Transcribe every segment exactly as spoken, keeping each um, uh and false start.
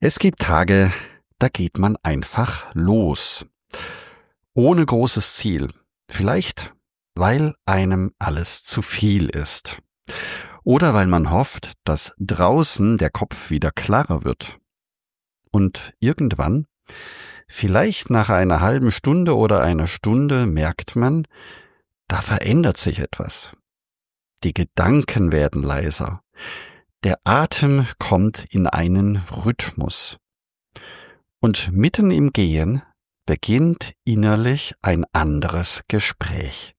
Es gibt Tage, da geht man einfach los. Ohne großes Ziel. Vielleicht, weil einem alles zu viel ist. Oder weil man hofft, dass draußen der Kopf wieder klarer wird. Und irgendwann, vielleicht nach einer halben Stunde oder einer Stunde, merkt man, da verändert sich etwas. Die Gedanken werden leiser. Der Atem kommt in einen Rhythmus. Und mitten im Gehen beginnt innerlich ein anderes Gespräch.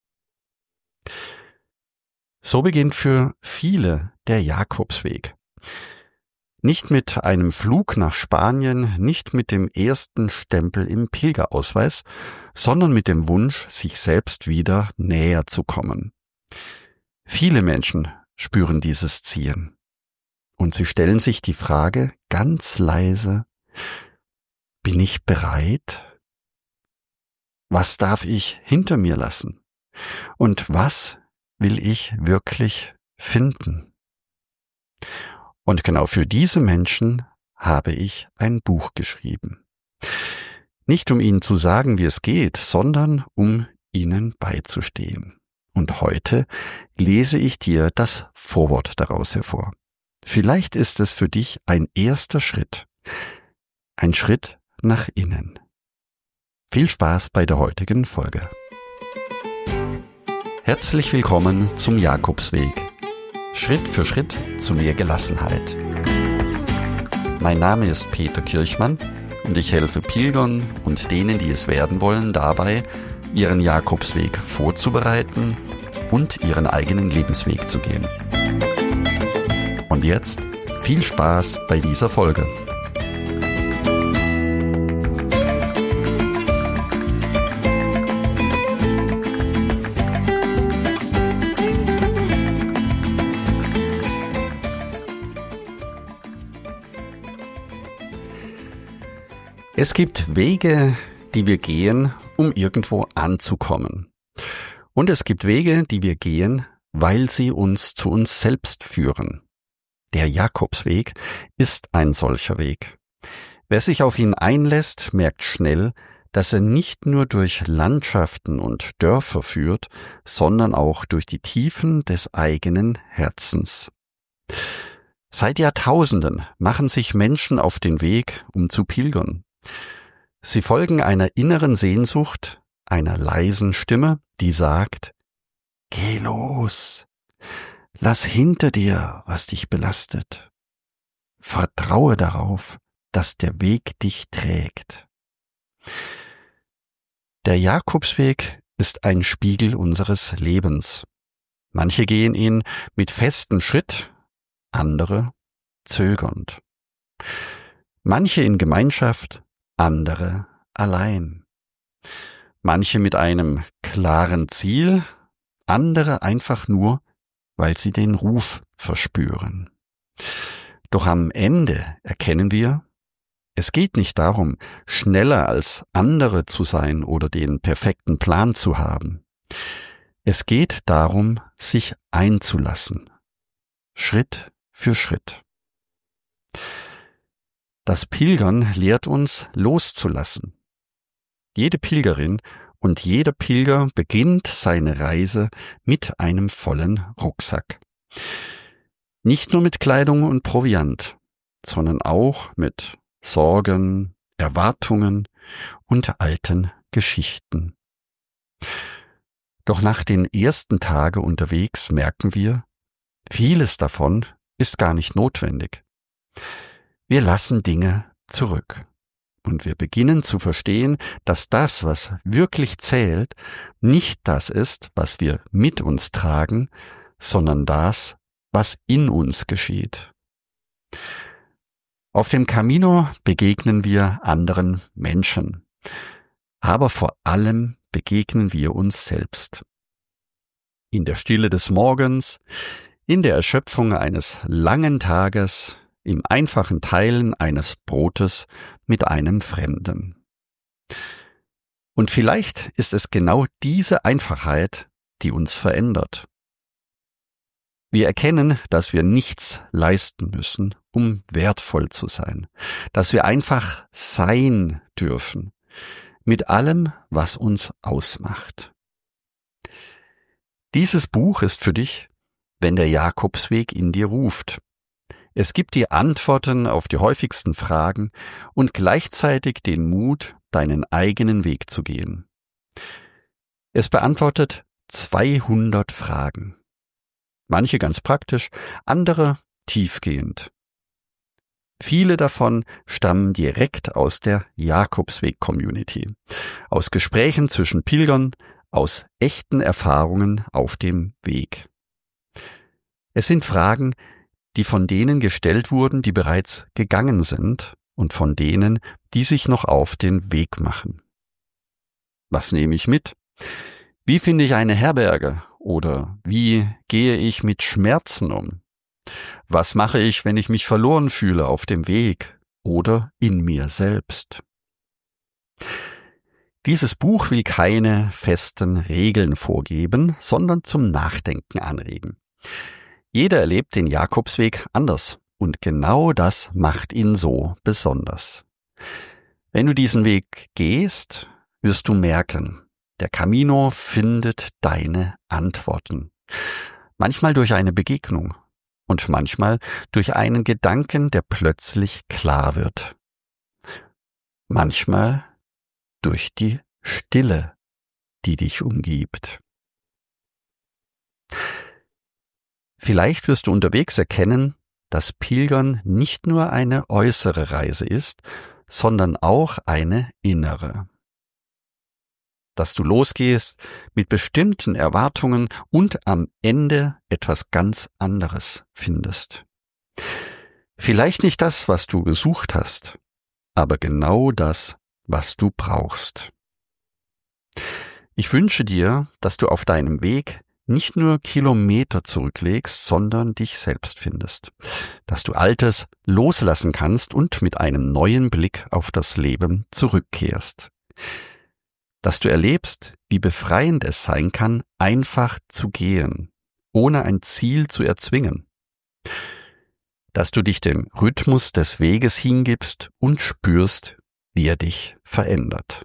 So beginnt für viele der Jakobsweg. Nicht mit einem Flug nach Spanien, nicht mit dem ersten Stempel im Pilgerausweis, sondern mit dem Wunsch, sich selbst wieder näher zu kommen. Viele Menschen spüren dieses Ziehen. Und sie stellen sich die Frage ganz leise: Bin ich bereit? Was darf ich hinter mir lassen? Und was will ich wirklich finden? Und genau für diese Menschen habe ich ein Buch geschrieben. Nicht um ihnen zu sagen, wie es geht, sondern um ihnen beizustehen. Und heute lese ich dir das Vorwort daraus hervor. Vielleicht ist es für dich ein erster Schritt, ein Schritt nach innen. Viel Spaß bei der heutigen Folge. Herzlich willkommen zum Jakobsweg. Schritt für Schritt zu mehr Gelassenheit. Mein Name ist Peter Kirchmann und ich helfe Pilgern und denen, die es werden wollen, dabei, ihren Jakobsweg vorzubereiten und ihren eigenen Lebensweg zu gehen. Und jetzt viel Spaß bei dieser Folge. Es gibt Wege, die wir gehen, um irgendwo anzukommen. Und es gibt Wege, die wir gehen, weil sie uns zu uns selbst führen. Der Jakobsweg ist ein solcher Weg. Wer sich auf ihn einlässt, merkt schnell, dass er nicht nur durch Landschaften und Dörfer führt, sondern auch durch die Tiefen des eigenen Herzens. Seit Jahrtausenden machen sich Menschen auf den Weg, um zu pilgern. Sie folgen einer inneren Sehnsucht, einer leisen Stimme, die sagt: Geh los! Lass hinter dir, was dich belastet. Vertraue darauf, dass der Weg dich trägt. Der Jakobsweg ist ein Spiegel unseres Lebens. Manche gehen ihn mit festem Schritt, andere zögernd. Manche in Gemeinschaft, andere allein. Manche mit einem klaren Ziel, andere einfach nur, weil sie den Ruf verspüren. Doch am Ende erkennen wir, es geht nicht darum, schneller als andere zu sein oder den perfekten Plan zu haben. Es geht darum, sich einzulassen. Schritt für Schritt. Das Pilgern lehrt uns, loszulassen. Jede Pilgerin und jeder Pilger beginnt seine Reise mit einem vollen Rucksack. Nicht nur mit Kleidung und Proviant, sondern auch mit Sorgen, Erwartungen und alten Geschichten. Doch nach den ersten Tagen unterwegs merken wir, vieles davon ist gar nicht notwendig. Wir lassen Dinge zurück. Und wir beginnen zu verstehen, dass das, was wirklich zählt, nicht das ist, was wir mit uns tragen, sondern das, was in uns geschieht. Auf dem Camino begegnen wir anderen Menschen, aber vor allem begegnen wir uns selbst. In der Stille des Morgens, in der Erschöpfung eines langen Tages, im einfachen Teilen eines Brotes mit einem Fremden. Und vielleicht ist es genau diese Einfachheit, die uns verändert. Wir erkennen, dass wir nichts leisten müssen, um wertvoll zu sein, dass wir einfach sein dürfen, mit allem, was uns ausmacht. Dieses Buch ist für dich, wenn der Jakobsweg in dir ruft. Es gibt dir Antworten auf die häufigsten Fragen und gleichzeitig den Mut, deinen eigenen Weg zu gehen. Es beantwortet zweihundert Fragen. Manche ganz praktisch, andere tiefgehend. Viele davon stammen direkt aus der Jakobsweg-Community, aus Gesprächen zwischen Pilgern, aus echten Erfahrungen auf dem Weg. Es sind Fragen, die von denen gestellt wurden, die bereits gegangen sind und von denen, die sich noch auf den Weg machen. Was nehme ich mit? Wie finde ich eine Herberge? Oder wie gehe ich mit Schmerzen um? Was mache ich, wenn ich mich verloren fühle auf dem Weg oder in mir selbst? Dieses Buch will keine festen Regeln vorgeben, sondern zum Nachdenken anregen. Jeder erlebt den Jakobsweg anders und genau das macht ihn so besonders. Wenn du diesen Weg gehst, wirst du merken, der Camino findet deine Antworten. Manchmal durch eine Begegnung und manchmal durch einen Gedanken, der plötzlich klar wird. Manchmal durch die Stille, die dich umgibt. Vielleicht wirst du unterwegs erkennen, dass Pilgern nicht nur eine äußere Reise ist, sondern auch eine innere. Dass du losgehst mit bestimmten Erwartungen und am Ende etwas ganz anderes findest. Vielleicht nicht das, was du gesucht hast, aber genau das, was du brauchst. Ich wünsche dir, dass du auf deinem Weg nicht nur Kilometer zurücklegst, sondern dich selbst findest, dass du Altes loslassen kannst und mit einem neuen Blick auf das Leben zurückkehrst, dass du erlebst, wie befreiend es sein kann, einfach zu gehen, ohne ein Ziel zu erzwingen, dass du dich dem Rhythmus des Weges hingibst und spürst, wie er dich verändert.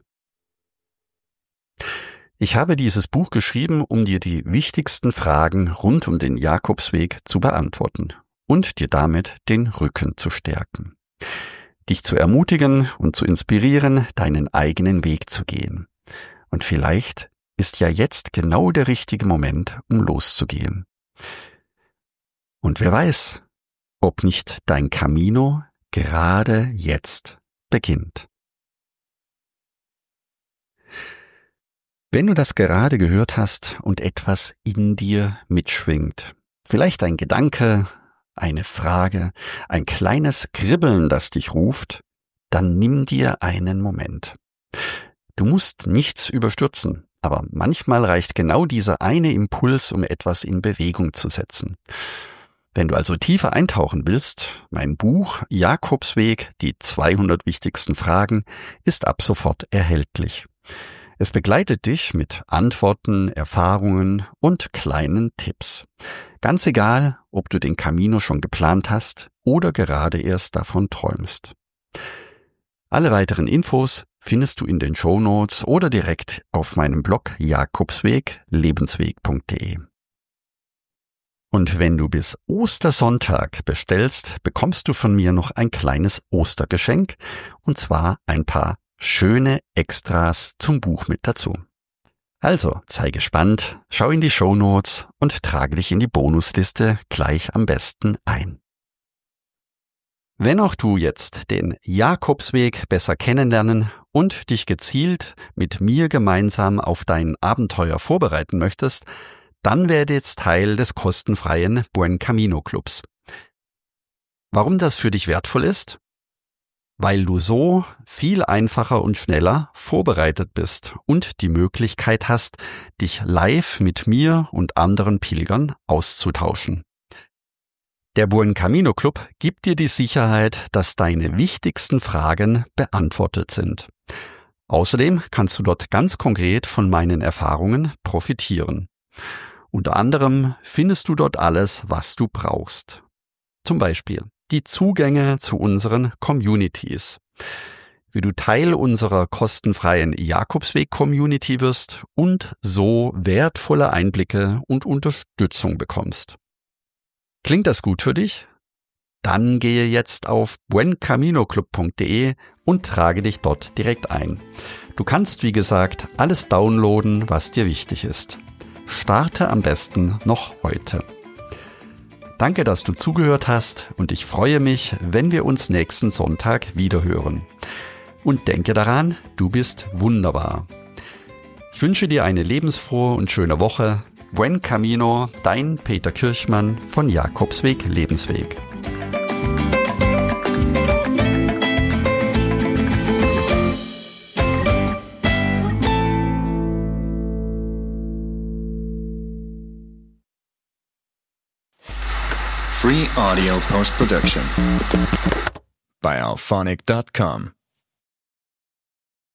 Ich habe dieses Buch geschrieben, um dir die wichtigsten Fragen rund um den Jakobsweg zu beantworten und dir damit den Rücken zu stärken, dich zu ermutigen und zu inspirieren, deinen eigenen Weg zu gehen. Und vielleicht ist ja jetzt genau der richtige Moment, um loszugehen. Und wer weiß, ob nicht dein Camino gerade jetzt beginnt. Wenn du das gerade gehört hast und etwas in dir mitschwingt, vielleicht ein Gedanke, eine Frage, ein kleines Kribbeln, das dich ruft, dann nimm dir einen Moment. Du musst nichts überstürzen, aber manchmal reicht genau dieser eine Impuls, um etwas in Bewegung zu setzen. Wenn du also tiefer eintauchen willst, mein Buch Jakobsweg, die zweihundert wichtigsten Fragen, ist ab sofort erhältlich. Es begleitet dich mit Antworten, Erfahrungen und kleinen Tipps. Ganz egal, ob du den Camino schon geplant hast oder gerade erst davon träumst. Alle weiteren Infos findest du in den Shownotes oder direkt auf meinem Blog jakobsweg lebensweg punkt de. Und wenn du bis Ostersonntag bestellst, bekommst du von mir noch ein kleines Ostergeschenk, und zwar ein paar schöne Extras zum Buch mit dazu. Also, sei gespannt, schau in die Shownotes und trage dich in die Bonusliste gleich am besten ein. Wenn auch du jetzt den Jakobsweg besser kennenlernen und dich gezielt mit mir gemeinsam auf dein Abenteuer vorbereiten möchtest, dann werde jetzt Teil des kostenfreien Buen Camino Clubs. Warum das für dich wertvoll ist? Weil du so viel einfacher und schneller vorbereitet bist und die Möglichkeit hast, dich live mit mir und anderen Pilgern auszutauschen. Der Buen Camino Club gibt dir die Sicherheit, dass deine wichtigsten Fragen beantwortet sind. Außerdem kannst du dort ganz konkret von meinen Erfahrungen profitieren. Unter anderem findest du dort alles, was du brauchst. Zum Beispiel die Zugänge zu unseren Communities, wie du Teil unserer kostenfreien Jakobsweg-Community wirst und so wertvolle Einblicke und Unterstützung bekommst. Klingt das gut für dich? Dann gehe jetzt auf buen camino club punkt de und trage dich dort direkt ein. Du kannst, wie gesagt, alles downloaden, was dir wichtig ist. Starte am besten noch heute. Danke, dass du zugehört hast und ich freue mich, wenn wir uns nächsten Sonntag wiederhören. Und denke daran, du bist wunderbar. Ich wünsche dir eine lebensfrohe und schöne Woche. Buen Camino, dein Peter Kirchmann von Jakobsweg Lebensweg. Free audio post-production by alphonic dot com.